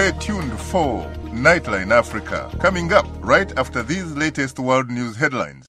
Stay tuned for Nightline Africa, coming up right after these latest world news headlines.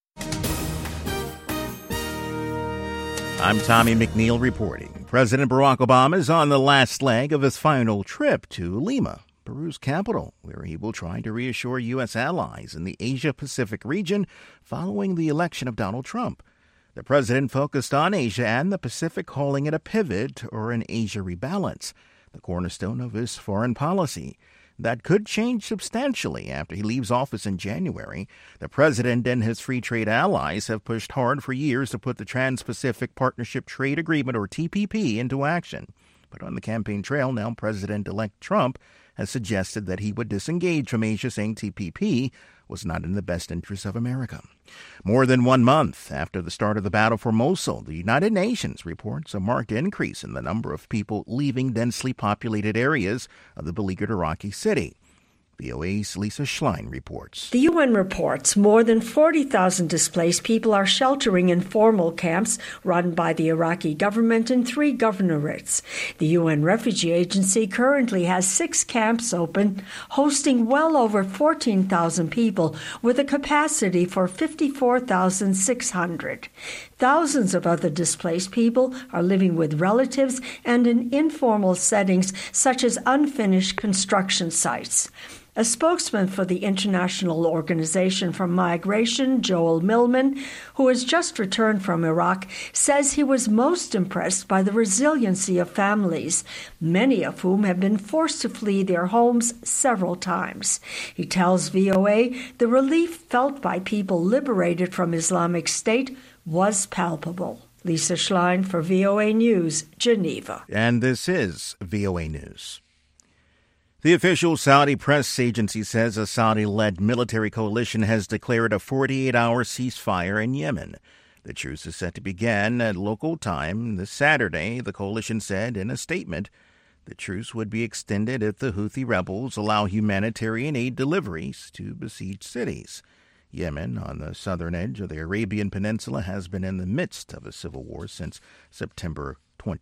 I'm Tommy McNeil reporting. President Barack Obama is on the last leg of his final trip to Lima, Peru's capital, where he will try to reassure U.S. allies in the Asia-Pacific region following the election of Donald Trump. The president focused on Asia and the Pacific, calling it a pivot or an Asia rebalance, the cornerstone of his foreign policy. That could change substantially after he leaves office in January. The president and his free trade allies have pushed hard for years to put the Trans-Pacific Partnership Trade Agreement, or TPP, into action. But on the campaign trail, now President-elect Trump has suggested that he would disengage from Asia, saying TPP was not in the best interest of America. More than 1 month after the start of the battle for Mosul, the United Nations reports a marked increase in the number of people leaving densely populated areas of the beleaguered Iraqi city. VOA's Lisa Schlein reports. The UN reports more than 40,000 displaced people are sheltering in formal camps run by the Iraqi government in 3 governorates. The UN Refugee Agency currently has 6 camps open, hosting well over 14,000 people with a capacity for 54,600. Thousands of other displaced people are living with relatives and in informal settings such as unfinished construction sites. A spokesman for the International Organization for Migration, Joel Millman, who has just returned from Iraq, says he was most impressed by the resiliency of families, many of whom have been forced to flee their homes several times. He tells VOA the relief felt by people liberated from Islamic State was palpable. Lisa Schlein for VOA News, Geneva. And this is VOA News. The official Saudi press agency says a Saudi-led military coalition has declared a 48-hour ceasefire in Yemen. The truce is set to begin at local time this Saturday, the coalition said in a statement. The truce would be extended if the Houthi rebels allow humanitarian aid deliveries to besieged cities. Yemen, on the southern edge of the Arabian Peninsula, has been in the midst of a civil war since September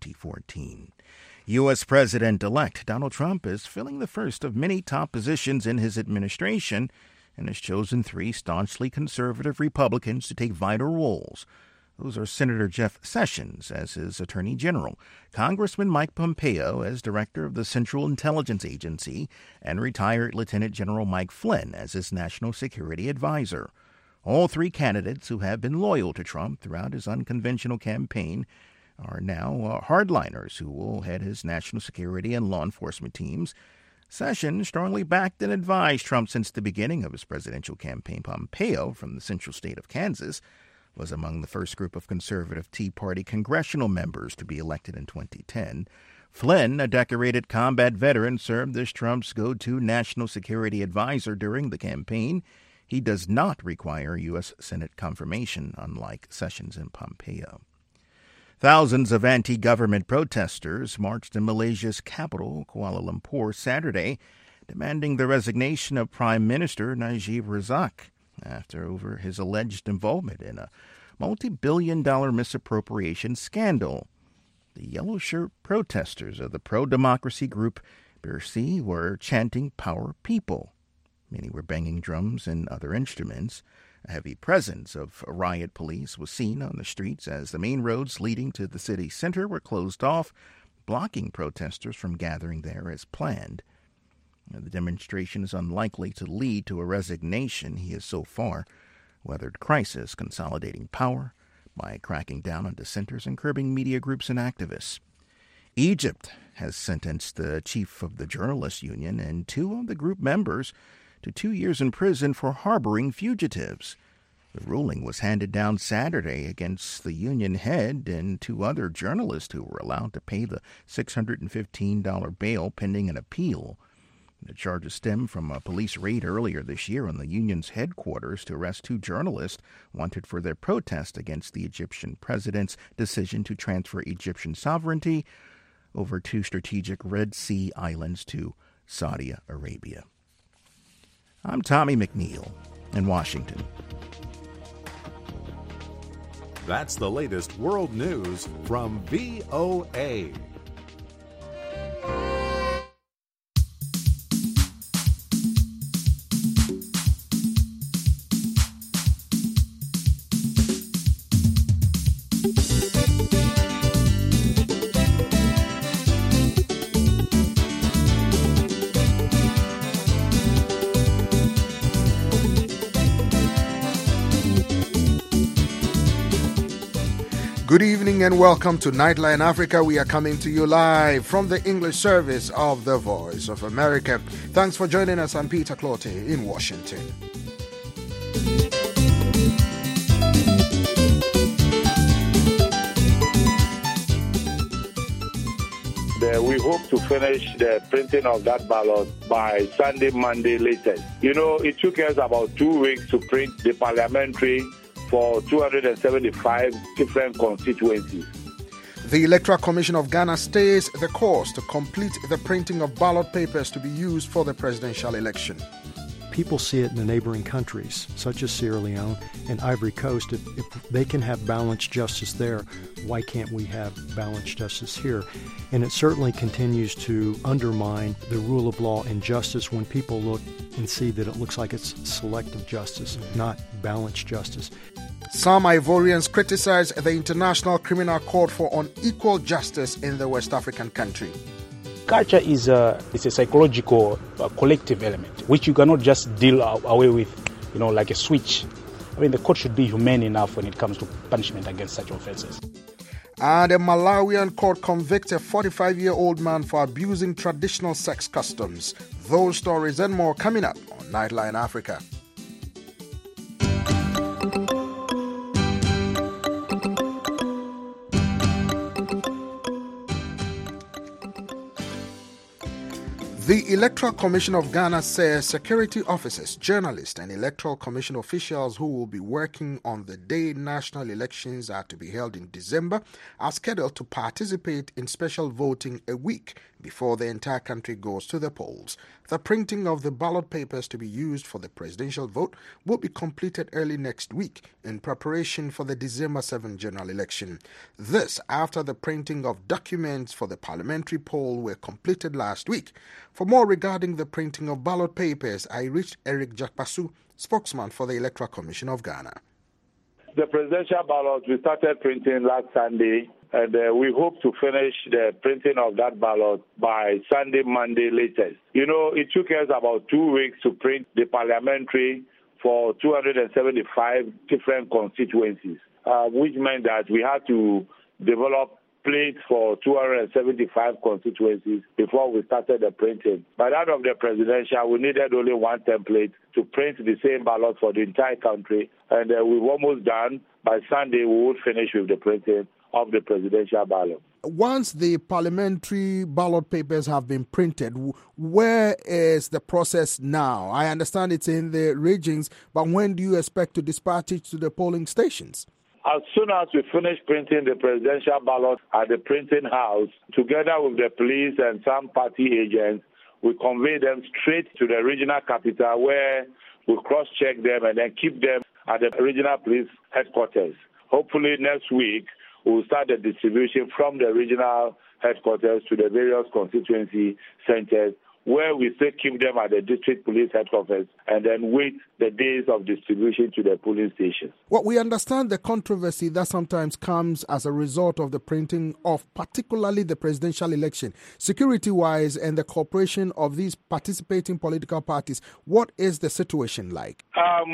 2014. U.S. President-elect Donald Trump is filling the first of many top positions in his administration and has chosen 3 staunchly conservative Republicans to take vital roles. Those are Senator Jeff Sessions as his Attorney General, Congressman Mike Pompeo as Director of the Central Intelligence Agency, and retired Lieutenant General Mike Flynn as his National Security Advisor. All 3 candidates who have been loyal to Trump throughout his unconventional campaign are now hardliners who will head his national security and law enforcement teams. Sessions strongly backed and advised Trump since the beginning of his presidential campaign. Pompeo, from the central state of Kansas, was among the first group of conservative Tea Party congressional members to be elected in 2010. Flynn, a decorated combat veteran, served as Trump's go-to national security advisor during the campaign. He does not require U.S. Senate confirmation, unlike Sessions and Pompeo. Thousands of anti-government protesters marched in Malaysia's capital, Kuala Lumpur, Saturday, demanding the resignation of Prime Minister Najib Razak over his alleged involvement in a multi-billion-dollar misappropriation scandal. The yellow shirt protesters of the pro-democracy group Bersih were chanting "Power People." Many were banging drums and other instruments. A heavy presence of riot police was seen on the streets as the main roads leading to the city center were closed off, blocking protesters from gathering there as planned. The demonstration is unlikely to lead to a resignation. He has so far weathered crisis, consolidating power by cracking down on dissenters and curbing media groups and activists. Egypt has sentenced the chief of the Journalists Union and 2 of the group members to 2 years in prison for harboring fugitives. The ruling was handed down Saturday against the union head and 2 other journalists who were allowed to pay the $615 bail pending an appeal. The charges stem from a police raid earlier this year on the union's headquarters to arrest 2 journalists wanted for their protest against the Egyptian president's decision to transfer Egyptian sovereignty over 2 strategic Red Sea islands to Saudi Arabia. I'm Tommy McNeil in Washington. That's the latest world news from VOA. Good evening and welcome to Nightline Africa. We are coming to you live from the English service of the Voice of America. Thanks for joining us. I'm Peter Clote in Washington. We hope to finish the printing of that ballot by Sunday, Monday latest. You know, it took us about 2 weeks to print the parliamentary for 275 different constituencies. The Electoral Commission of Ghana stays the course to complete the printing of ballot papers to be used for the presidential election. People see it in the neighboring countries, such as Sierra Leone and Ivory Coast. If they can have balanced justice there, why can't we have balanced justice here? And it certainly continues to undermine the rule of law and justice when people look and see that it looks like it's selective justice, not balanced justice. Some Ivorians criticize the International Criminal Court for unequal justice in the West African country. Culture is a psychological collective element, which you cannot just deal away with, like a switch. I mean, the court should be humane enough when it comes to punishment against such offenses. And a Malawian court convicts a 45-year-old man for abusing traditional sex customs. Those stories and more coming up on Nightline Africa. The Electoral Commission of Ghana says security officers, journalists, and Electoral Commission officials who will be working on the day national elections are to be held in December are scheduled to participate in special voting a week before the entire country goes to the polls. The printing of the ballot papers to be used for the presidential vote will be completed early next week in preparation for the December 7 general election. This after the printing of documents for the parliamentary poll were completed last week. For more regarding the printing of ballot papers, I reached Eric Jakpasu, spokesman for the Electoral Commission of Ghana. The presidential ballot we started printing last Sunday, and we hope to finish the printing of that ballot by Sunday, Monday latest. You know, it took us about 2 weeks to print the parliamentary for 275 different constituencies, which meant that we had to develop plates for 275 constituencies before we started the printing. By that of the presidential, we needed only one template to print the same ballot for the entire country, and we've almost done. By Sunday, we would finish with the printing of the presidential ballot. Once the parliamentary ballot papers have been printed, where is the process now? I understand it's in the regions, but when do you expect to dispatch it to the polling stations? As soon as we finish printing the presidential ballot at the printing house, together with the police and some party agents, we convey them straight to the regional capital where we cross-check them and then keep them at the regional police headquarters. Hopefully next week, we'll start the distribution from the regional headquarters to the various constituency centers, where we still keep them at the district police headquarters and then wait the days of distribution to the polling stations. Well, we understand the controversy that sometimes comes as a result of the printing of particularly the presidential election. Security-wise and the cooperation of these participating political parties, what is the situation like?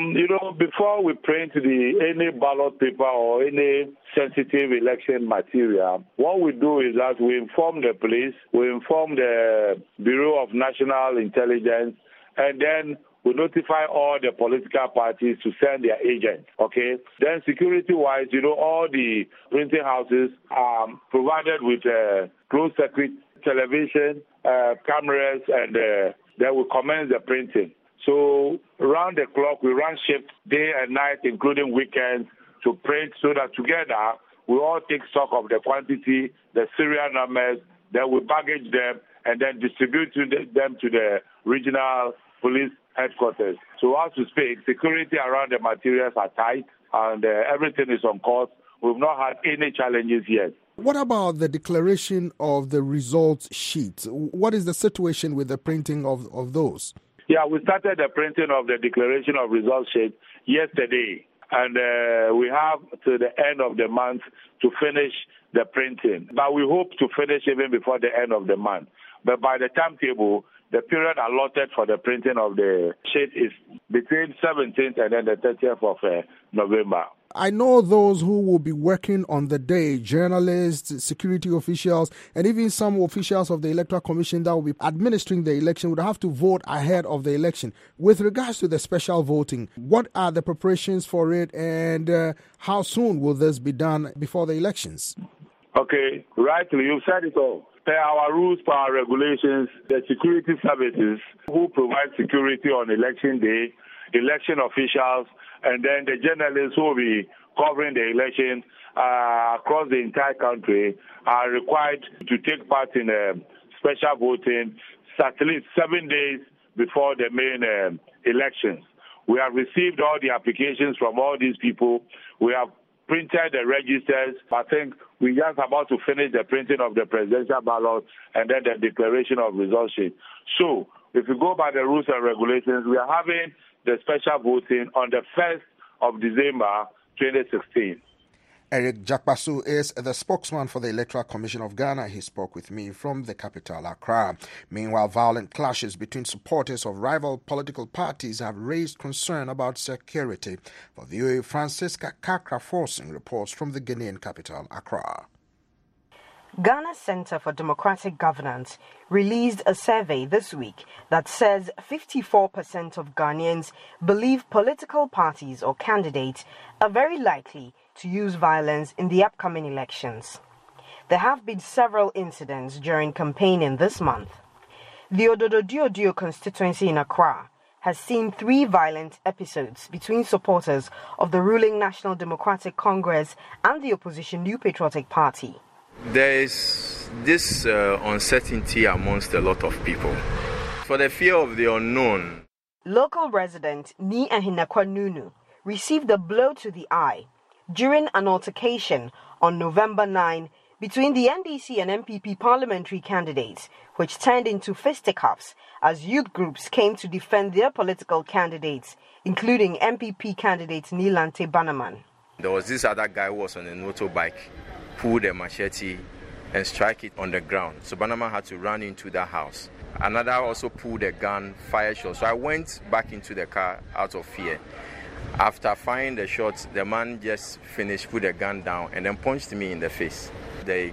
Before we print any ballot paper or any sensitive election material, what we do is that we inform the police, we inform the Bureau of National Intelligence, and then we notify all the political parties to send their agents, okay? Then security-wise, all the printing houses are provided with closed-circuit television, cameras, and then we commence the printing. So around the clock, we run shift day and night, including weekends, to print so that together we all take stock of the quantity, the serial numbers, then we package them and then distribute them to the regional police headquarters. So as we speak, security around the materials are tight and everything is on course. We've not had any challenges yet. What about the declaration of the results sheets? What is the situation with the printing of those? Yeah, we started the printing of the declaration of results sheet yesterday. And we have to the end of the month to finish the printing. But we hope to finish even before the end of the month. But by the timetable, the period allotted for the printing of the sheet is between 17th and then the 30th of November. I know those who will be working on the day, journalists, security officials, and even some officials of the Electoral Commission that will be administering the election would have to vote ahead of the election. With regards to the special voting, what are the preparations for it, and how soon will this be done before the elections? Okay, rightly, you said it all. Per our rules, per our regulations, the security services who provide security on election day, election officials, and then the journalists who will be covering the election across the entire country are required to take part in special voting at least 7 days before the main elections. We have received all the applications from all these people. We have printed the registers. I think we're just about to finish the printing of the presidential ballot and then the declaration of results sheet. So, if you go by the rules and regulations, we are having the special voting on the 1st of December 2016. Eric Jakpasu is the spokesman for the Electoral Commission of Ghana. He spoke with me from the capital, Accra. Meanwhile, violent clashes between supporters of rival political parties have raised concern about security. For VOA, Francisca Kakra-Forsing reports from the Ghanaian capital, Accra. Ghana's Center for Democratic Governance released a survey this week that says 54% of Ghanaians believe political parties or candidates are very likely to use violence in the upcoming elections. There have been several incidents during campaigning this month. The Ododo-Diodio constituency in Accra has seen 3 violent episodes between supporters of the ruling National Democratic Congress and the opposition New Patriotic Party. There is this uncertainty amongst a lot of people for the fear of the unknown. Local resident Ni Ahinakwa Nunu received a blow to the eye during an altercation on November 9 between the NDC and MPP parliamentary candidates, which turned into fisticuffs as youth groups came to defend their political candidates, including MPP candidate Nilante Banaman. There was this other guy who was on a motorbike, pulled a machete and strike it on the ground. So Banaman had to run into the house. Another also pulled a gun, fired shots. So I went back into the car out of fear. After firing the shots, the man just finished, put the gun down, and then punched me in the face. The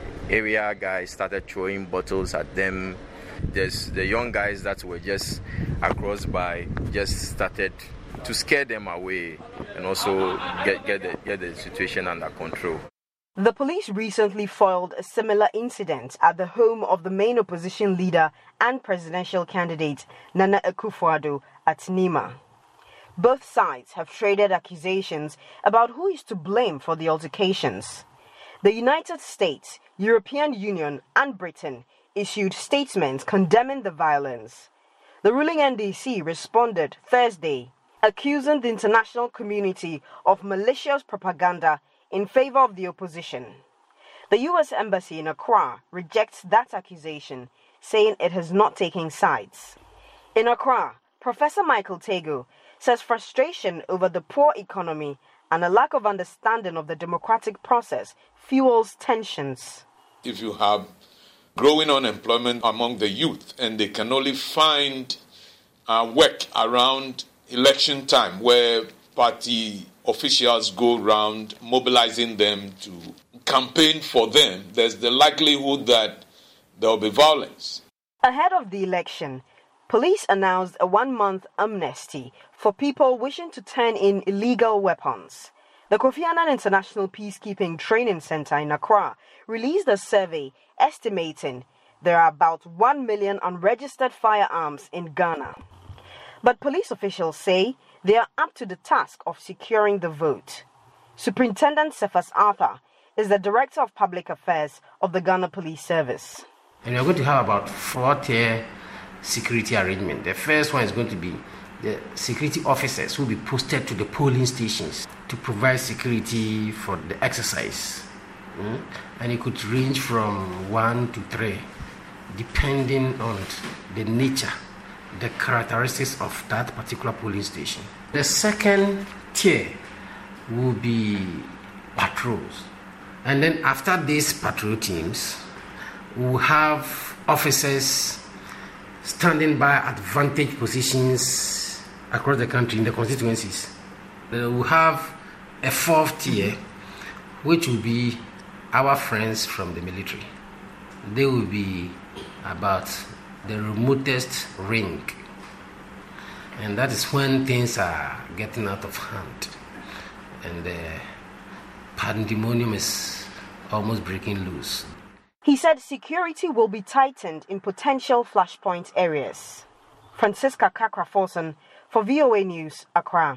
area guys started throwing bottles at them. Just the young guys that were just across by just started to scare them away and also get the situation under control. The police recently foiled a similar incident at the home of the main opposition leader and presidential candidate Nana Akufo-Addo at Nima. Both sides have traded accusations about who is to blame for the altercations. The United States, European Union, and Britain issued statements condemning the violence. The ruling NDC responded Thursday, accusing the international community of malicious propaganda in favor of the opposition. The U.S. Embassy in Accra rejects that accusation, saying it has not taken sides. In Accra, Professor Michael Tego says frustration over the poor economy and a lack of understanding of the democratic process fuels tensions. If you have growing unemployment among the youth and they can only find work around election time where party officials go around mobilizing them to campaign for them, there's the likelihood that there will be violence. Ahead of the election, police announced a 1-month amnesty for people wishing to turn in illegal weapons. The Kofi Annan International Peacekeeping Training Center in Accra released a survey estimating there are about 1 million unregistered firearms in Ghana. But police officials say they are up to the task of securing the vote. Superintendent Cephas Arthur is the Director of Public Affairs of the Ghana Police Service. And we're going to have about 4-tier security arrangement. The first one is going to be the security officers who will be posted to the polling stations to provide security for the exercise. And it could range from 1 to 3, depending on the nature, the characteristics of that particular polling station. The second tier will be patrols. And then after these patrol teams, we'll have officers standing by at vantage positions across the country in the constituencies. We'll have a fourth tier, which will be our friends from the military. They will be about the remotest ring. And that is when things are getting out of hand. And the pandemonium is almost breaking loose. He said security will be tightened in potential flashpoint areas. Francisca Kakra-Folsom for VOA News, Accra.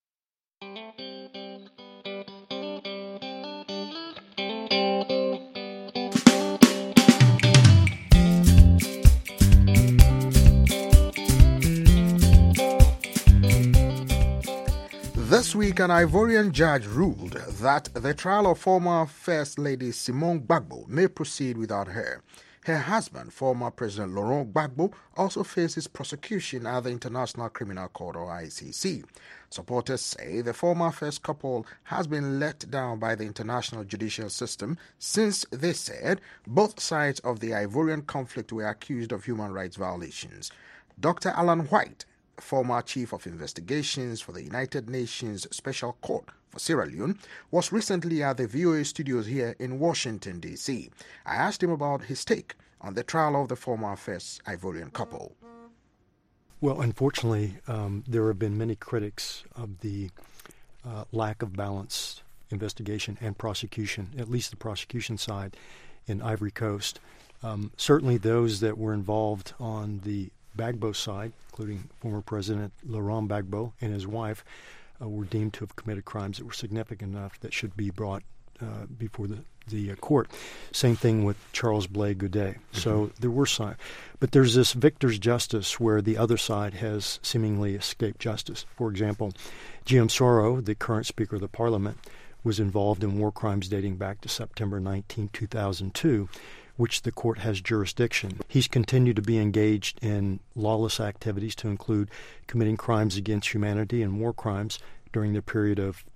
This week, an Ivorian judge ruled that the trial of former First Lady Simone Gbagbo may proceed without her. Her husband, former President Laurent Gbagbo, also faces prosecution at the International Criminal Court, or ICC. Supporters say the former first couple has been let down by the international judicial system since, they said, both sides of the Ivorian conflict were accused of human rights violations. Dr. Alan White, former Chief of Investigations for the United Nations Special Court for Sierra Leone, was recently at the VOA studios here in Washington, D.C. I asked him about his take on the trial of the former first Ivorian couple. Well, unfortunately, there have been many critics of the lack of balanced investigation and prosecution, at least the prosecution side, in Ivory Coast. Certainly those that were involved on the Gbagbo side, including former President Laurent Gbagbo and his wife, were deemed to have committed crimes that were significant enough that should be brought before the court. Same thing with Charles Blé Goudet. So there were signs. But there's this victor's justice where the other side has seemingly escaped justice. For example, Guillaume Soro, the current Speaker of the Parliament, was involved in war crimes dating back to September 19, 2002, which the court has jurisdiction. He's continued to be engaged in lawless activities to include committing crimes against humanity and war crimes during the period of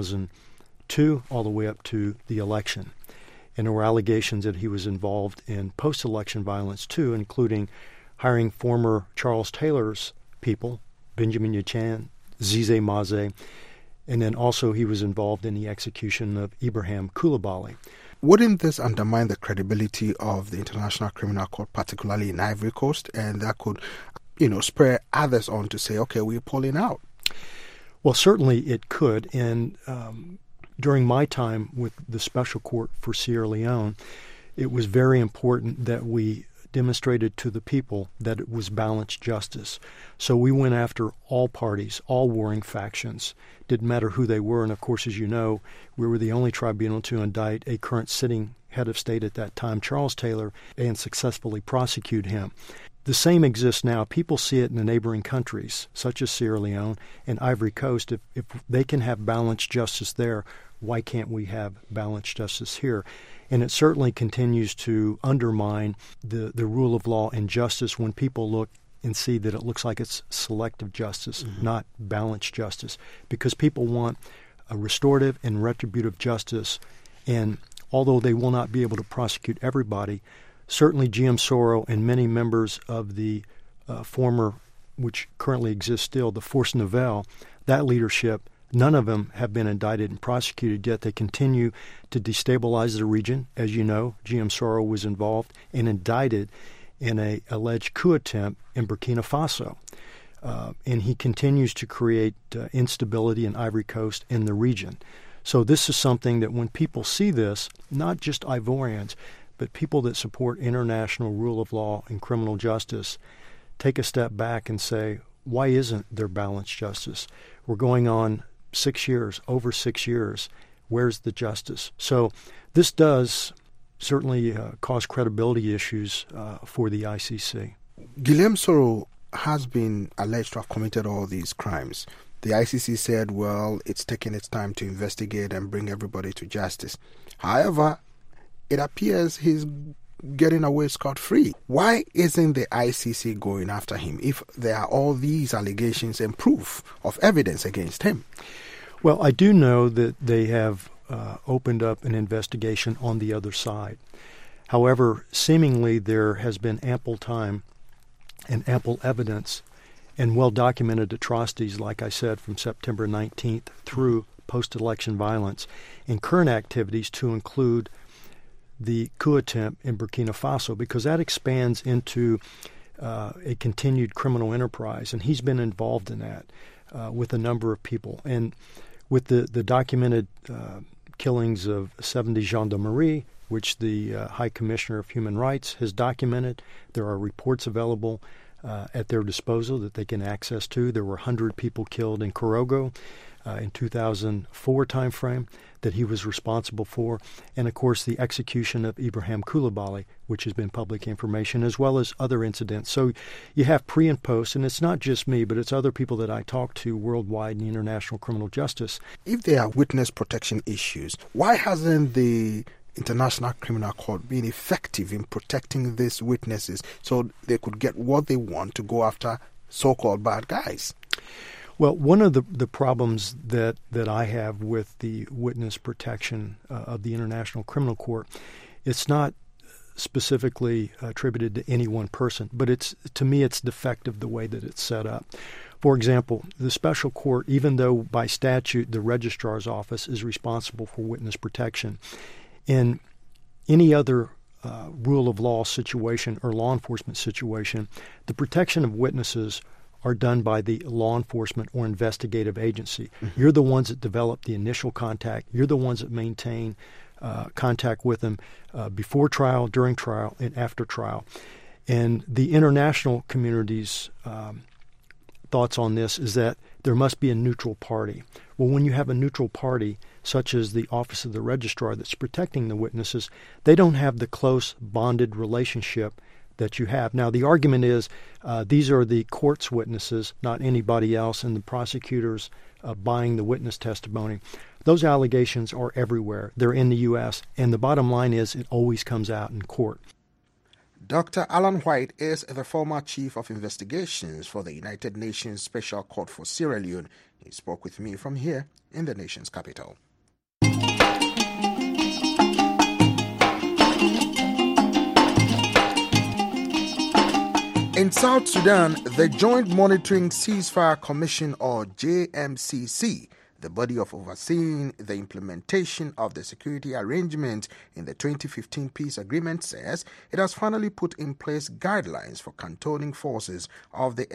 2002 all the way up to the election. And there were allegations that he was involved in post-election violence too, including hiring former Charles Taylor's people, Benjamin Yachan, Zize Maze, and then also he was involved in the execution of Ibrahim Coulibaly. Wouldn't this undermine the credibility of the International Criminal Court, particularly in Ivory Coast, and that could, spur others on to say, okay, we're pulling out? Well, certainly it could, and during my time with the Special Court for Sierra Leone, it was very important that we demonstrated to the people that it was balanced justice. So we went after all parties, all warring factions. Didn't matter who they were. And of course, as you know, we were the only tribunal to indict a current sitting head of state at that time, Charles Taylor, and successfully prosecute him. The same exists now. People see it in the neighboring countries, such as Sierra Leone and Ivory Coast. If they can have balanced justice there, why can't we have balanced justice here? And it certainly continues to undermine the rule of law and justice when people look and see that it looks like it's selective justice, not balanced justice, because people want a restorative and retributive justice. And although they will not be able to prosecute everybody, certainly Guillaume Soro and many members of the former, which currently exists still, the Force Nouvelle, that leadership, none of them have been indicted and prosecuted yet. They continue to destabilize the region. As you know, Guillaume Soro was involved and indicted in an alleged coup attempt in Burkina Faso. And he continues to create instability in Ivory Coast in the region. So this is something that when people see this, not just Ivorians, but people that support international rule of law and criminal justice, take a step back and say, why isn't there balanced justice? We're going on 6 years, over 6 years. Where's the justice? So this does certainly cause credibility issues for the ICC. Guillaume Soro has been alleged to have committed all these crimes. The ICC said, well, it's taking its time to investigate and bring everybody to justice. However, it appears he's getting away scot-free. Why isn't the ICC going after him if there are all these allegations and proof of evidence against him? Well, I do know that they have opened up an investigation on the other side. However, seemingly there has been ample time and ample evidence and well-documented atrocities, like I said, from September 19th through post-election violence, and current activities to include the coup attempt in Burkina Faso, because that expands into a continued criminal enterprise, and he's been involved in that with a number of people. And with the documented killings of 70 gendarmerie, which the High Commissioner of Human Rights has documented, there are reports available at their disposal that they can access to. There were 100 people killed in Korogo in 2004 timeframe that he was responsible for. And, of course, the execution of Ibrahim Coulibaly, which has been public information, as well as other incidents. So you have pre and post, and it's not just me, but it's other people that I talk to worldwide in international criminal justice. If there are witness protection issues, why hasn't the International Criminal Court been effective in protecting these witnesses so they could get what they want to go after so-called bad guys? Well, one of the problems that I have with the witness protection of the International Criminal Court, it's not specifically attributed to any one person, but to me it's defective the way that it's set up. For example, the special court, even though by statute the registrar's office is responsible for witness protection, in any other rule of law situation or law enforcement situation, the protection of witnesses are done by the law enforcement or investigative agency. Mm-hmm. You're the ones that develop the initial contact. You're the ones that maintain contact with them before trial, during trial, and after trial. And the international community's thoughts on this is that there must be a neutral party. Well, when you have a neutral party, such as the Office of the Registrar that's protecting the witnesses, they don't have the close bonded relationship that you have. Now, the argument is these are the court's witnesses, not anybody else, and the prosecutors buying the witness testimony. Those allegations are everywhere. They're in the U.S., and the bottom line is it always comes out in court. Dr. Alan White is the former Chief of Investigations for the United Nations Special Court for Sierra Leone. He spoke with me from here in the nation's capital. In South Sudan, the Joint Monitoring Ceasefire Commission, or JMCC, the body of overseeing the implementation of the security arrangement in the 2015 peace agreement, says it has finally put in place guidelines for cantonning forces of the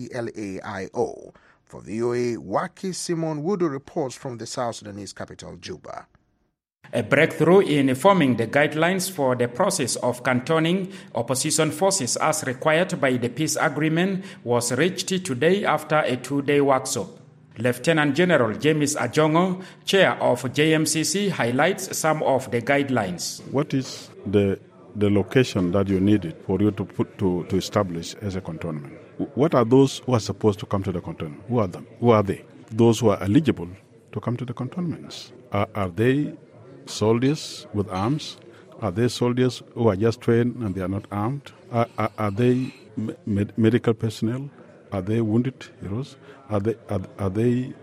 SPLA-IO. For VOA, Waki Simon Wudu reports from the South Sudanese capital, Juba. A breakthrough in forming the guidelines for the process of cantonning opposition forces as required by the peace agreement was reached today after a 2-day workshop. Lieutenant General James Ajongo, chair of JMCC, highlights some of the guidelines. What is the location that you needed for you to establish as a cantonment? What are those who are supposed to come to the cantonment? Who are them? Who are they? Those who are eligible to come to the cantonments. Are they soldiers with arms? Are they soldiers who are just trained and they are not armed? Are they medical personnel? Are they wounded heroes? Are they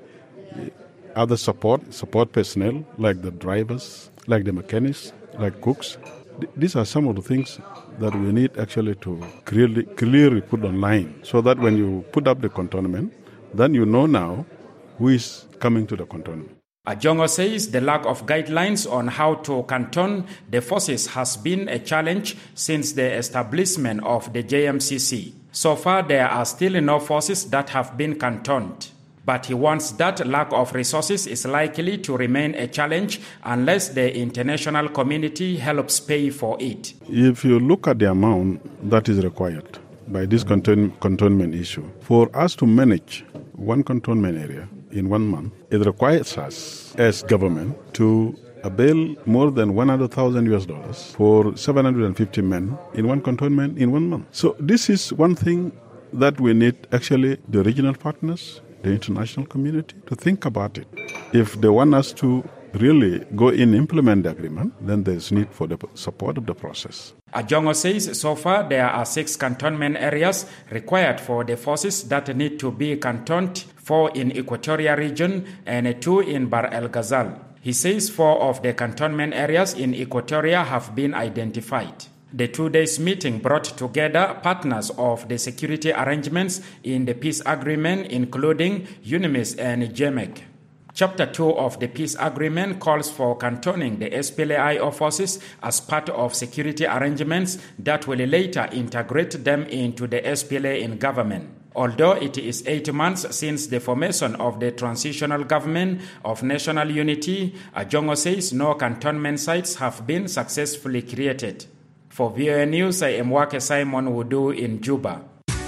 other support personnel like the drivers, like the mechanics, like cooks? These are some of the things that we need actually to clearly put online, so that when you put up the cantonment, then you know now who is coming to the cantonment. Ajongo says the lack of guidelines on how to canton the forces has been a challenge since the establishment of the JMCC. So far, there are still no forces that have been cantoned. But he warns that lack of resources is likely to remain a challenge unless the international community helps pay for it. If you look at the amount that is required by this cantonment issue, for us to manage one cantonment area in 1 month, it requires us as government to avail more than $100,000 for 750 men in one cantonment in 1 month. So this is one thing that we need actually the regional partners, the international community to think about it. If they want us to really go in implement the agreement, then there's need for the support of the process. Ajongo says so far there are 6 cantonment areas required for the forces that need to be cantoned, 4 in Equatoria region and 2 in Bahr el Ghazal. He says 4 of the cantonment areas in Equatoria have been identified. The 2 days meeting brought together partners of the security arrangements in the peace agreement, including UNMISS and JMEC. Chapter 2 of the peace agreement calls for cantonning the SPLA-IO forces as part of security arrangements that will later integrate them into the SPLA in government. Although it is 8 months since the formation of the Transitional Government of National Unity, Ajongo says no cantonment sites have been successfully created. For VOA News, I am Wake Simon Wudu in Juba.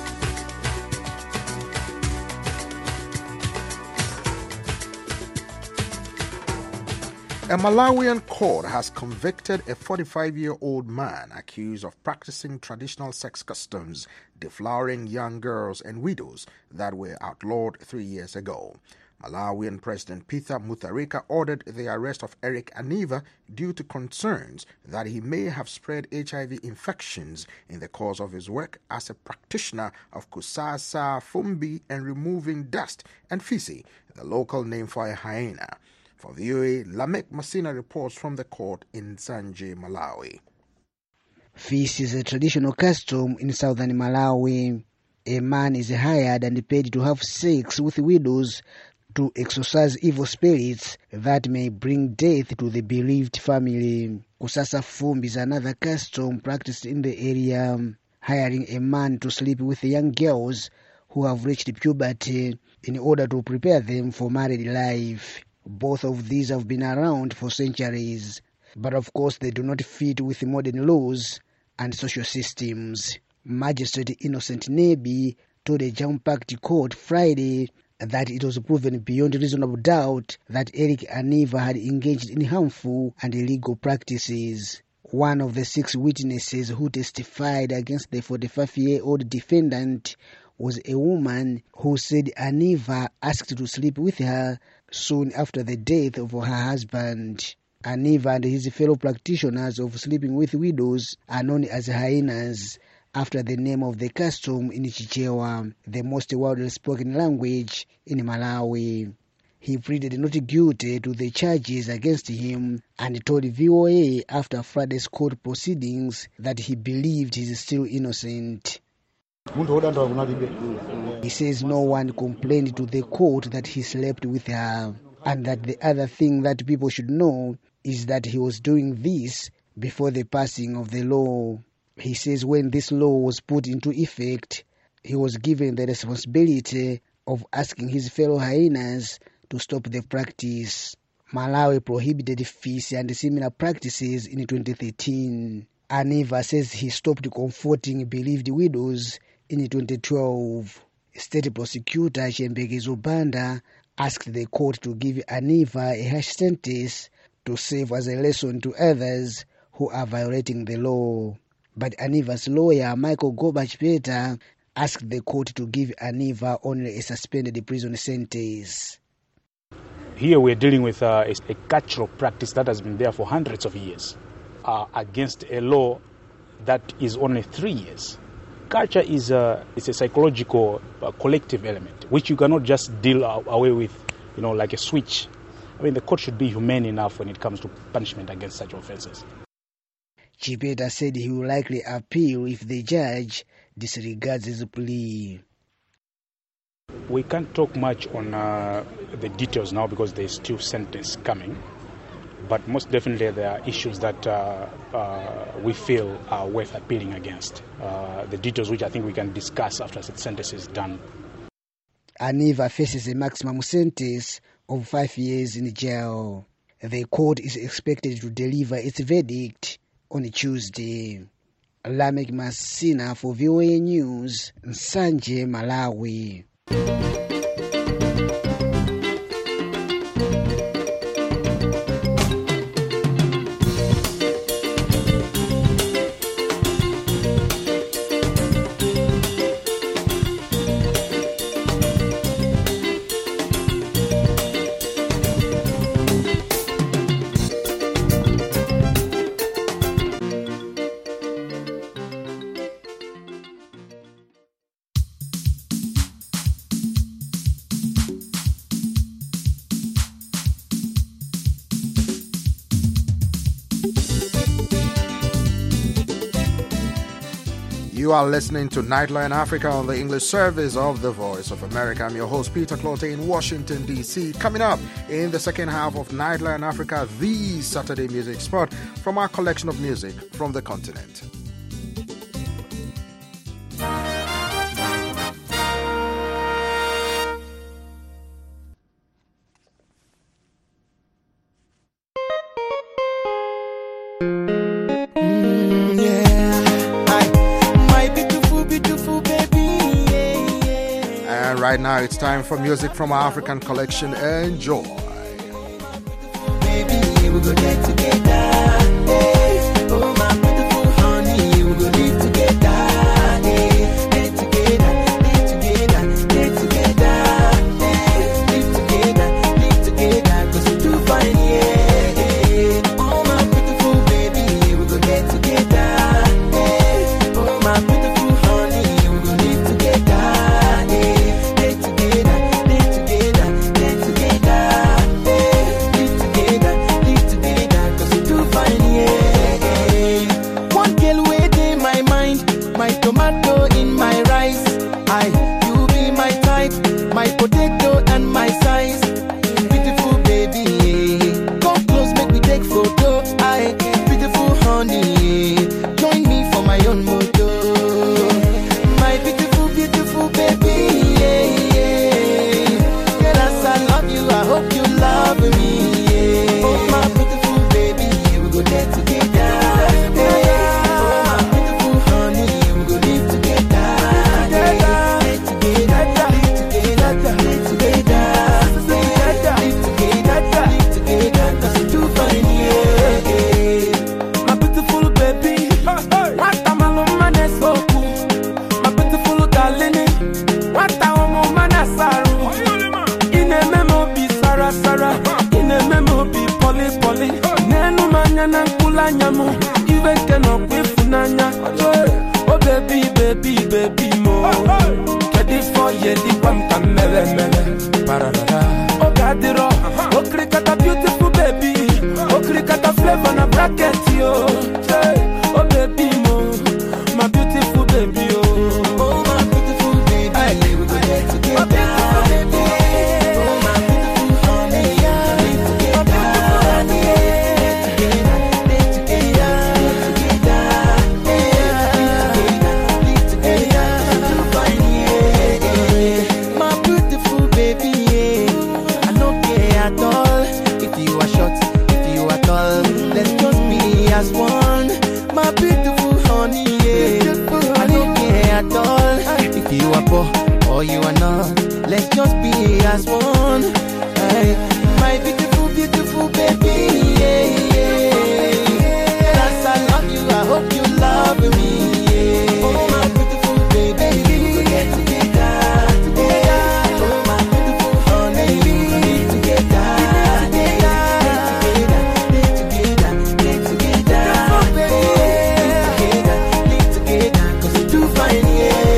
A Malawian court has convicted a 45-year-old man accused of practicing traditional sex customs, deflowering young girls and widows that were outlawed 3 years ago. Malawian President Peter Mutharika ordered the arrest of Eric Aniva due to concerns that he may have spread HIV infections in the course of his work as a practitioner of kusasa fumbi and removing dust and feces, the local name for a hyena. For VOA, Lamek Masina reports from the court in Nsanje, Malawi. Feast is a traditional custom in southern Malawi. A man is hired and paid to have sex with widows to exorcise evil spirits that may bring death to the bereaved family. Kusasa fumbi is another custom practiced in the area, hiring a man to sleep with young girls who have reached puberty in order to prepare them for married life. Both of these have been around for centuries, but of course they do not fit with modern laws and social systems. Magistrate Innocent Nebi told a jam-packed court Friday that it was proven beyond reasonable doubt that Eric Aniva had engaged in harmful and illegal practices. One of the 6 witnesses who testified against the 45-year-old defendant was a woman who said Aniva asked to sleep with her soon after the death of her husband. Aniva and his fellow practitioners of sleeping with widows are known as hyenas, after the name of the custom in Chichewa, the most widely spoken language in Malawi. He pleaded not guilty to the charges against him and told VOA after Friday's court proceedings that he believed he is still innocent. He says no one complained to the court that he slept with her, and that the other thing that people should know is that he was doing this before the passing of the law. He says when this law was put into effect, he was given the responsibility of asking his fellow hyenas to stop the practice. Malawi prohibited feast and similar practices in 2013. Aniva says he stopped comforting bereaved widows in 2012. State prosecutor Chembekezo Banda asked the court to give Aniva a harsh sentence to serve as a lesson to others who are violating the law. But Aniva's lawyer, Michael Gobach-Peter, asked the court to give Aniva only a suspended prison sentence. Here we're dealing with a cultural practice that has been there for hundreds of years against a law that is only 3 years. Culture is a psychological collective element, which you cannot just deal away with, like a switch. I mean, the court should be humane enough when it comes to punishment against such offenses. Chipeta said he will likely appeal if the judge disregards his plea. We can't talk much on the details now because there's still sentence coming. But most definitely there are issues that we feel are worth appealing against. The details which I think we can discuss after the sentence is done. Aniva faces a maximum sentence of 5 years in jail. The court is expected to deliver its verdict on Tuesday. Lamek Masina for VOA News, Nsanje, Malawi. You are listening to Nightline Africa on the English service of the Voice of America. I'm your host, Peter Clote in Washington, D.C. Coming up in the second half of Nightline Africa, the Saturday music spot from our collection of music from the continent. Right now, it's time for music from our African collection. Enjoy. Baby, we go get together. Hey, oh my beautiful honey, we go live together. Hey, get together, live together, get together. Hey, live together, 'cause we do fine, yeah. Oh my beautiful baby, we go get together. Hey, oh my beautiful honey, we go live together. Tomato in my rice, you be my type, my potato and my size. Beautiful baby, come close, make we take photo. Beautiful honey, join me for my own moto. My beautiful, beautiful baby, yeah. Girl, as I love you, I hope you love me, yeah. Oh my beautiful baby, we go there together. Oh baby, baby, baby mo. Ready for you, the one can mele mele. Oh gadiro, oh krikata beautiful baby. Oh krikata flavor na bracket yo. Oh baby mo, my beautiful baby oh. Oh my beautiful baby, we go get together. You are poor or you are not, let's just be as one. Hey, my beautiful, beautiful baby, yeah, yeah. As I love you, I hope you love me, yeah. Oh my beautiful baby, we go get together. Oh my beautiful honey, we go live together. Live together, live together, 'cause we do fine, yeah.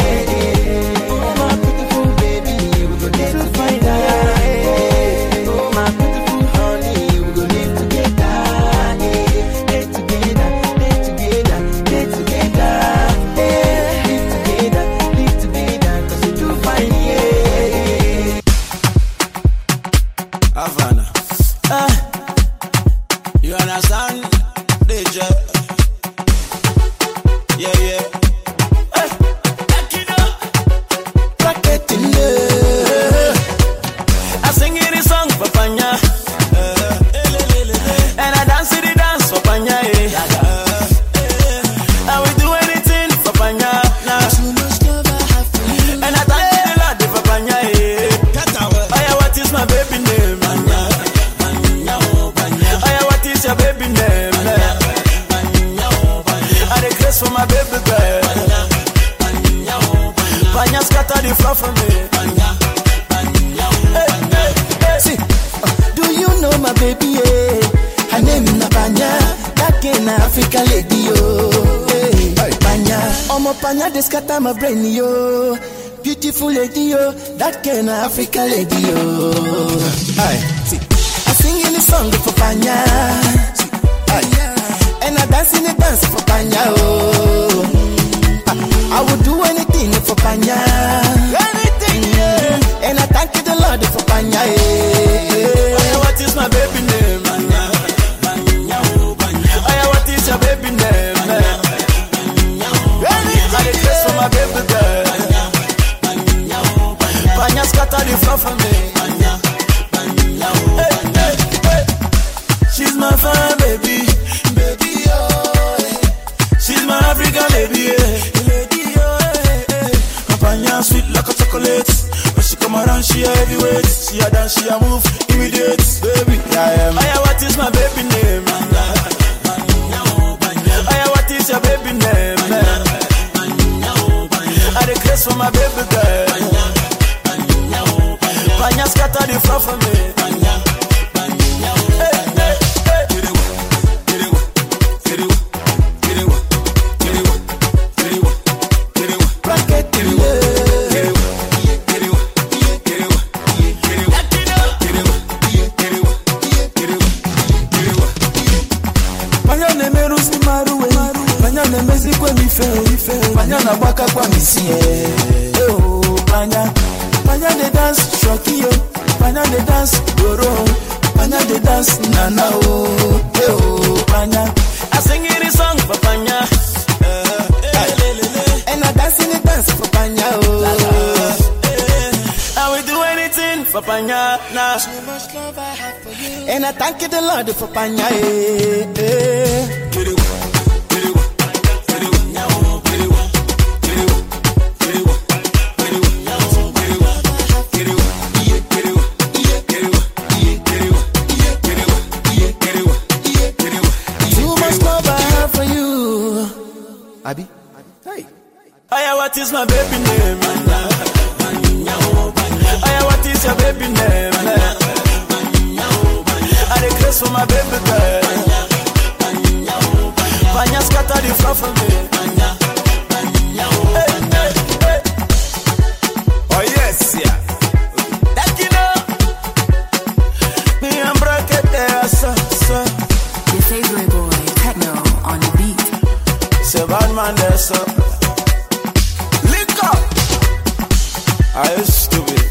Scatter my brain, yo. Beautiful lady, yo. That kind of Africa lady, yo. See, I sing in the song for Panya. And I dance in the dance for Panya, oh. I would do anything for Panya. Anything, yeah. And I thank you the Lord for Panya. What is my baby name? What is your baby name? I request for my baby girl. Panya scatter the floor for me. She's my fine baby, baby, oh. She's my African lady, lady, oh. Panya sweet like a chocolate. When she come around, she a heavyweight. She a dance, she a move, immediate, baby. What is my baby name? What is your baby name? I request for my baby girl. Panya scatter the floor for me. Panya baka kwa misie, oh Panya, Panya de dance shokio, Panya de dance goro, Panya de dance nana oh Panya. I sing any song for Panya, and I dance in the dance for Panya I will do anything for Panya now. So much love I have for you, and I thank you the Lord for Panya. Abi, hey. What is my baby name? What is your baby name? I request for my baby girl. Panya scatter the floor for me. Hey. Oh yes, yeah. That you know. Me and bracket there, so. Your favorite boy, Techno, on the beat. It's a bad man there, so. Lick up. I used to be.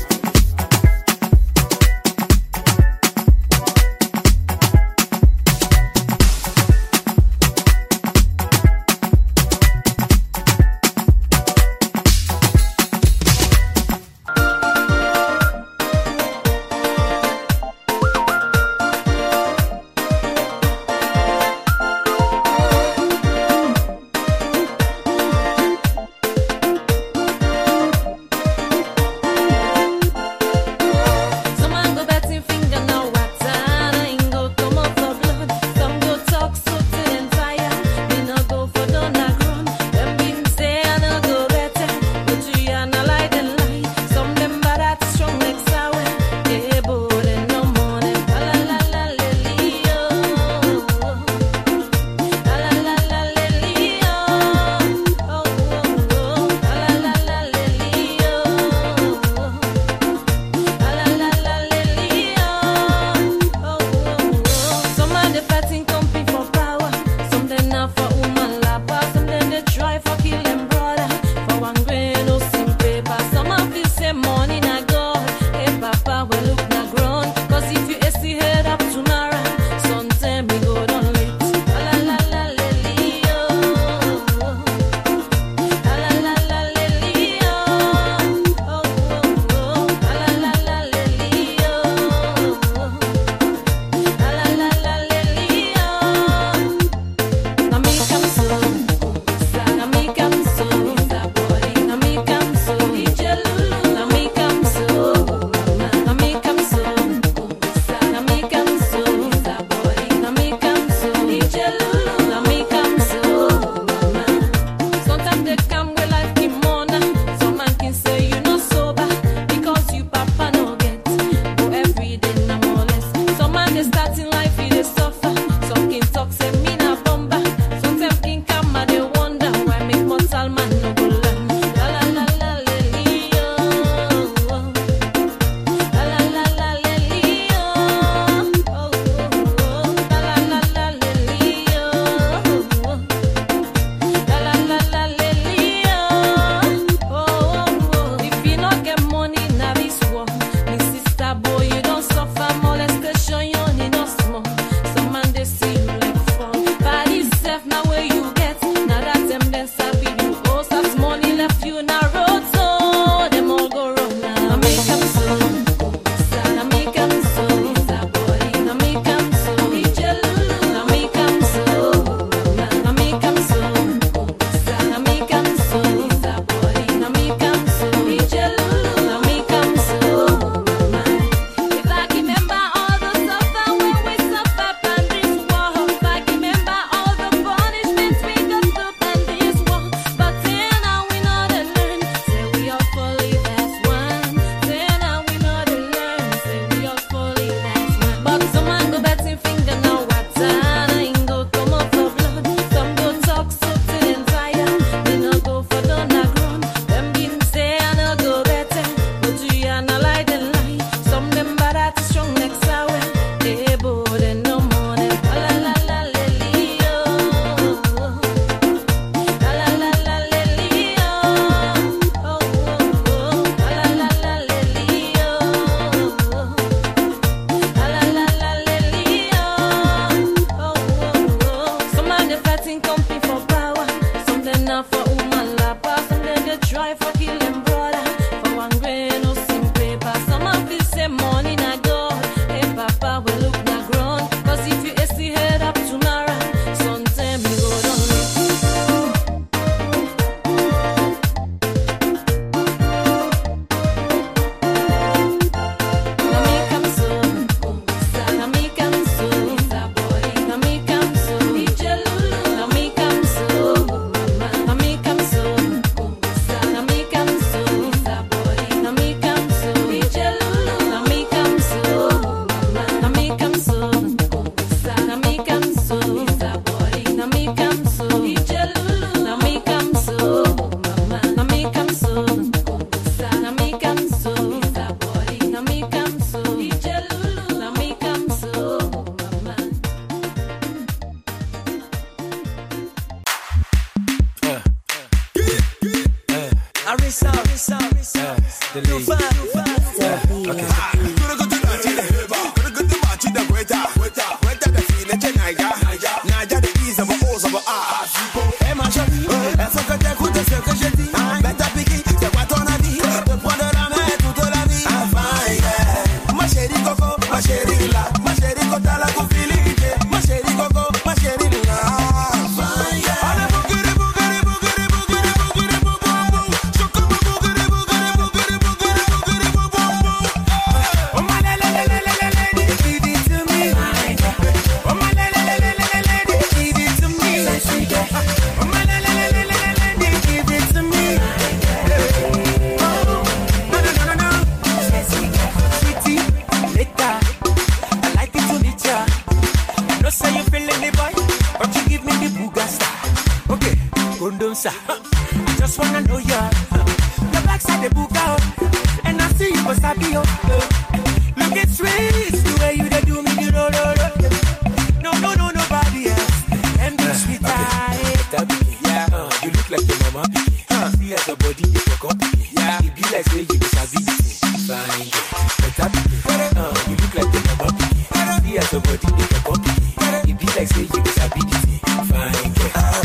I just wanna know ya. Your backside the book out, and I see you was happy. Look at sweet, the way you they do me, you know. No, nobody else. And be sweet, yeah. You look like your mama. See as your body, you fuck up. Yeah, it be like say you was happy. Fine, better. You look like your mama. See as your body, you fuck up. It be like say you was happy. Fine,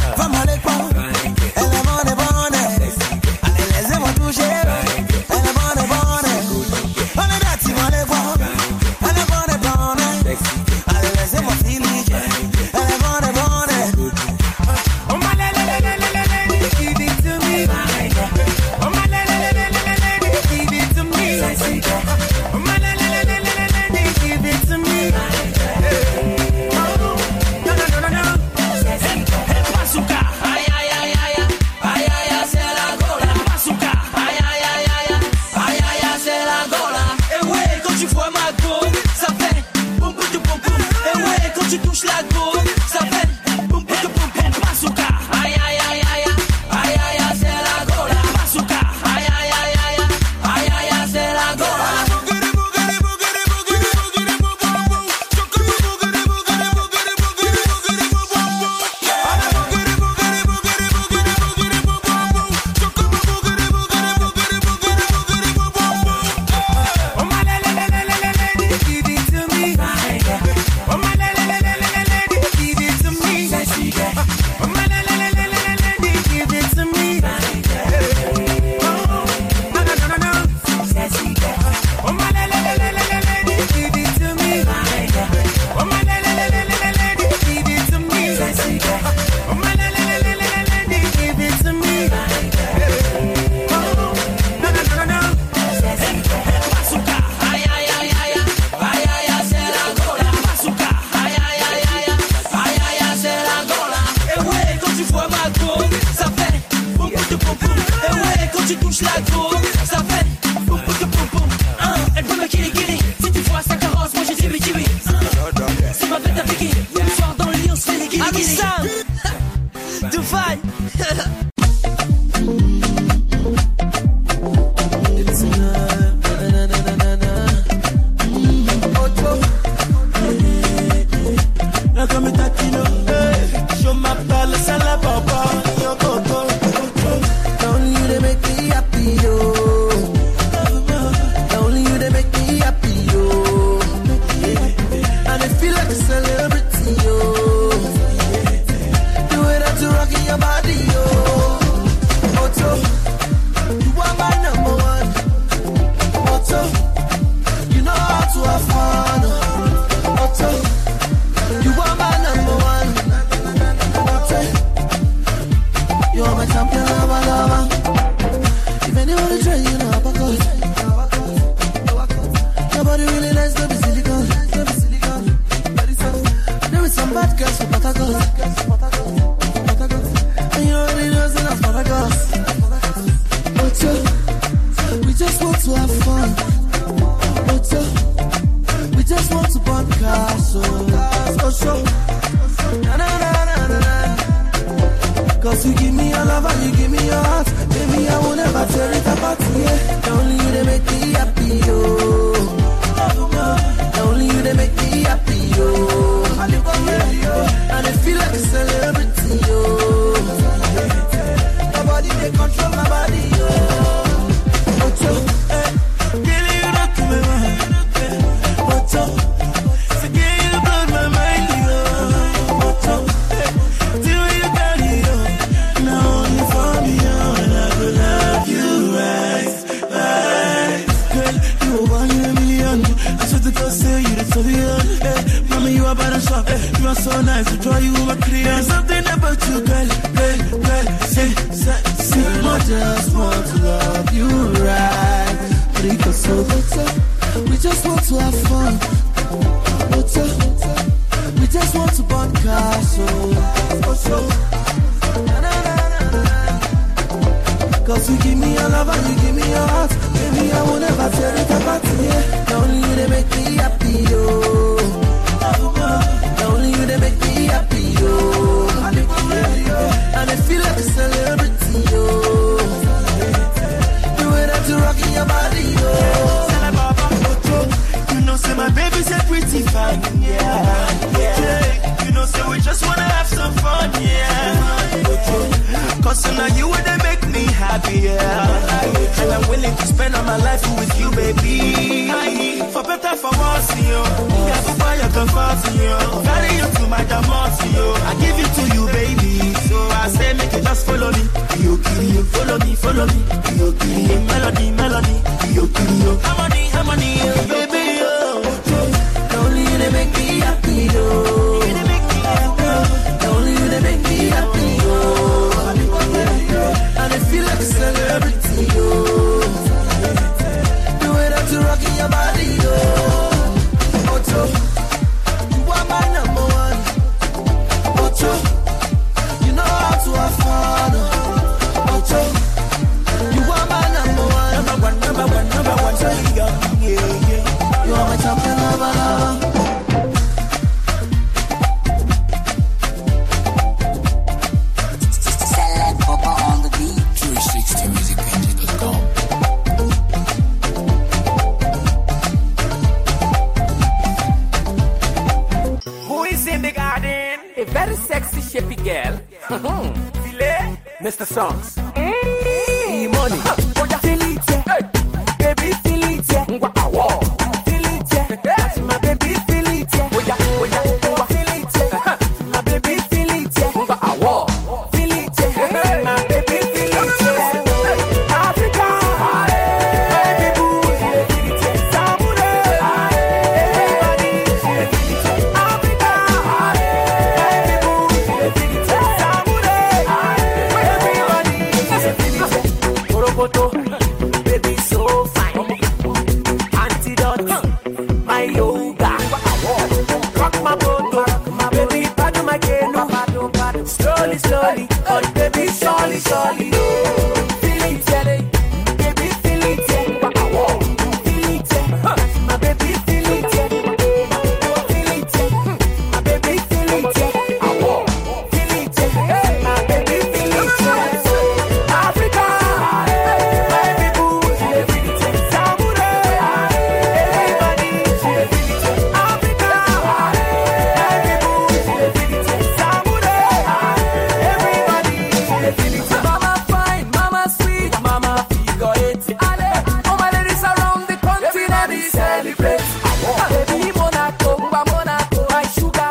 we just want to have fun. We just want to burn cars. Cause you give me your love and you give me your heart. Baby, I will never tear it apart. Yeah. Only you they make me happy, yo. Only you they make me happy, yo. And I feel like a celebrity, yo. Nobody they control my body, yo. Really go buy you $1 million. I swear to God, say you the solution. Hey, mama, you are bad and sharp. You are so nice, to draw you my cream. There's something about you, girl. Say, I just want to love you right. Because so we just want to have fun. We just want to burn cars. Cause you give me your love and you give me your heart. Baby, I will never tear it apart. Yeah. Not only you they make me happy, yo. Not only you they make me happy, yo. And I feel like a celebrity, yo. The way that you rocking your body, yo. You know, say my baby's a pretty fine, yeah. You know, say we just wanna have some fun, yeah. Cause now you would make me happy, yeah. And I'm willing to spend all my life with you, baby. For better, for worse, yo. Yeah, for fire, comfort, yo. Carry you to my diamonds, yo. I give it to you, baby. So I say, make it just follow me. Yo, kitty, follow me. Yo, kitty, melody. Yo, kitty, harmony, yo, baby, yo. Only you they make me happy, yo. Only you they make me happy, yo. And I feel like a celebrity, yo. The way that you rocking your body, yo. Ocho, you are my number one. Ocho, you know how to have fun. Ocho, you are my number one. Number one, so yeah. You are my champion, lover. Very sexy, shapy girl. Filet, Mr. Songs. Money. Feel it, yeah. Baby, feel it, yeah. Feel it, yeah. That's my baby, feel it, yeah. Feel it, yeah. My baby, feel it, yeah. Feel it, yeah. My baby, feel it, yeah. Africa, baby boo, feel it, yeah. Samurai, everybody, feel it, yeah. Africa, baby boo, feel it, yeah. Samurai, everybody, feel it, yeah. Korokoto, baby so fine. Antidote, my yoga. Rock my boat, my baby, paddle my canoe. Slowly, oh baby, surely. Feel it, yeah, baby, feel it, yeah. Feel it, yeah. My baby, feel it, yeah. Feel it, yeah. My baby, feel it, yeah. Feel it, yeah. My baby, feel it, yeah. Africa, baby boo, feel it, yeah. Samurai, everybody, feel it, yeah. Africa, baby boo, feel it, yeah. Samurai, everybody, feel it, yeah. Mama fine, mama sweet, mama figure eight. All my ladies around the continent celebrate. Baby Monaco, my sugar,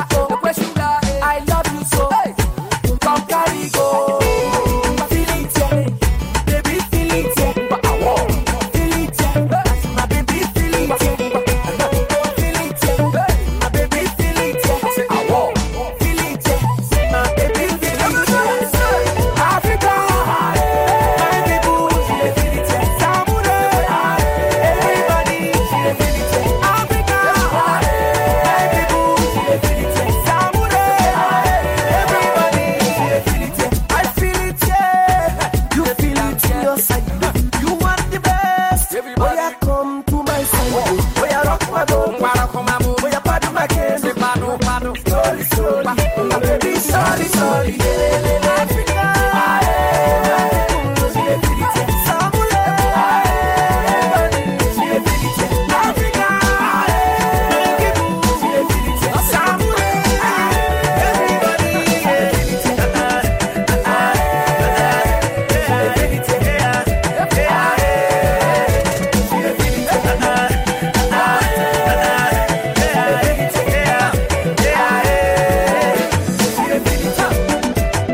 I love you so. Come carry go. Feel it, yeah. Baby, feel it, yeah. Feel it, yeah. My baby, feel it, yeah. Feel it, yeah. My baby, feel it, yeah. Feel it, yeah. My baby, feel it, yeah. Africa, baby boo, feel it, yeah. Samurai, everybody, feel it, yeah. Africa, baby boo, feel it, yeah. Samurai, everybody, feel it, yeah. I feel it, yeah. You feel it in your side. You want the best. Oh yeah, come to my side. Oh yeah, rock my boat. Oh yeah, paddle my canoe. Slowly. My baby, slowly. Africa, Samurai, everybody, Africa, Samurai, everybody.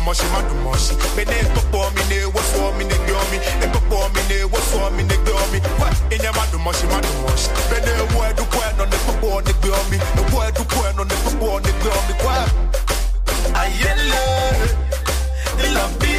madumoshi, madumoshi. Bene popo mine, what's for me, the gummy. And popo mine, what's for me, the gummy. What in your madumoshi, madumoshi. Bene where do point on the popo on the gummy. The where do point on the popo on the gummy. What? I yell, the love be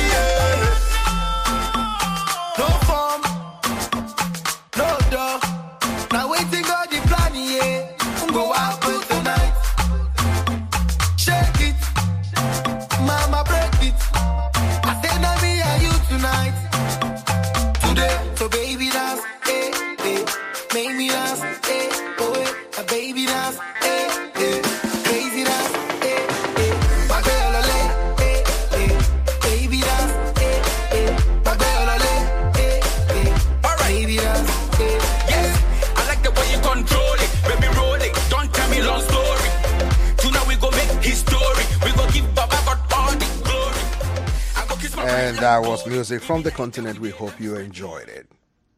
no form, no door. Now waiting God the plan, yeah. Go out with the night. Shake it, mama break it. I say now me and you tonight. Today, so baby dance, eh, eh. Make me dance, eh, oh eh. A baby dance, eh, eh. Crazy dance, eh, eh. My girl, ole, eh, eh. Baby dance, eh, eh. My girl, ole, eh, eh. Alright, baby dance, eh, yes. I like the way you control it, baby roll it. Don't tell me long story. Tonight we go make history. We go give Baba God all the glory. I go kiss my And that was music from the continent. We hope you enjoyed it.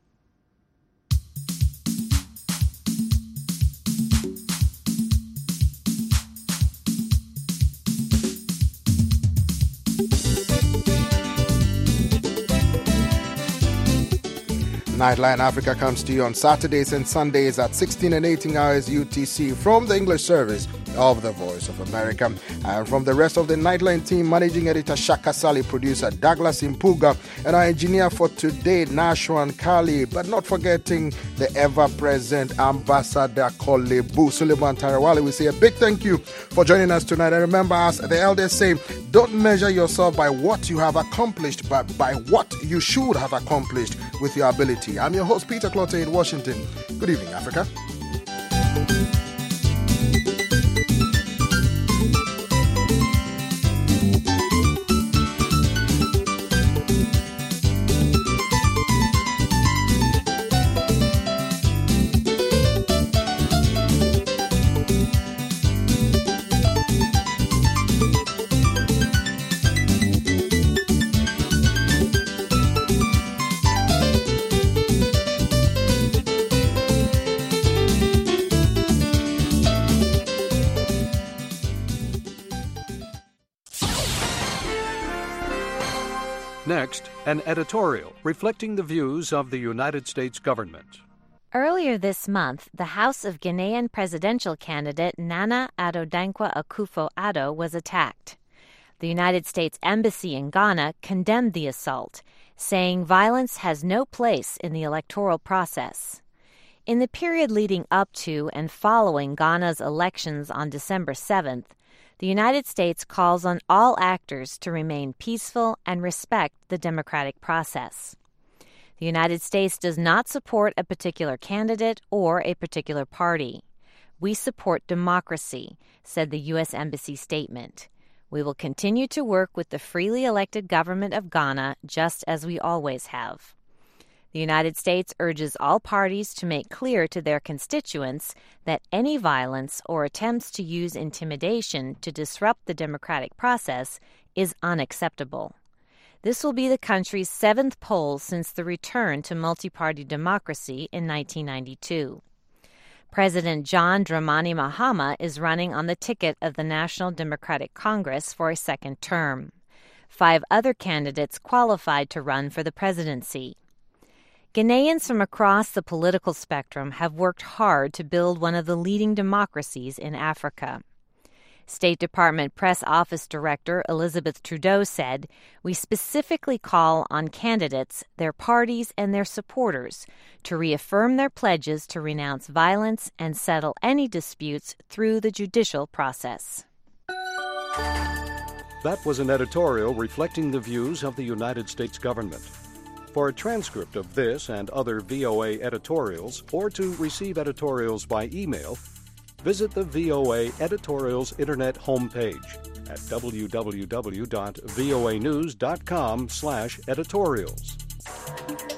Nightline Africa comes to you on Saturdays and Sundays at 16 and 18 hours UTC from the English service of the Voice of America. And from the rest of the Nightline team, managing editor Shaka Sali, producer Douglas Impuga, and our engineer for today, Nashwan Kali, but not forgetting the ever-present Ambassador Kolebu Suleiman Tarawali. We say a big thank you for joining us tonight. And remember, as the elders say, don't measure yourself by what you have accomplished, but by what you should have accomplished with your ability. I'm your host, Peter Clottey in Washington. Good evening, Africa. Next, an editorial reflecting the views of the United States government. Earlier this month, the House of Ghanaian presidential candidate Nana Addo Dankwa Akufo-Addo was attacked. The United States Embassy in Ghana condemned the assault, saying violence has no place in the electoral process. In the period leading up to and following Ghana's elections on December 7th, the United States calls on all actors to remain peaceful and respect the democratic process. The United States does not support a particular candidate or a particular party. We support democracy, said the U.S. Embassy statement. We will continue to work with the freely elected government of Ghana just as we always have. The United States urges all parties to make clear to their constituents that any violence or attempts to use intimidation to disrupt the democratic process is unacceptable. This will be the country's 7th poll since the return to multi-party democracy in 1992. President John Dramani Mahama is running on the ticket of the National Democratic Congress for a second term. 5 other candidates qualified to run for the presidency. Ghanaians from across the political spectrum have worked hard to build one of the leading democracies in Africa. State Department Press Office Director Elizabeth Trudeau said, "We specifically call on candidates, their parties, and their supporters to reaffirm their pledges to renounce violence and settle any disputes through the judicial process." That was an editorial reflecting the views of the United States government. For a transcript of this and other VOA editorials, or to receive editorials by email, visit the VOA Editorials Internet homepage at www.voanews.com/editorials.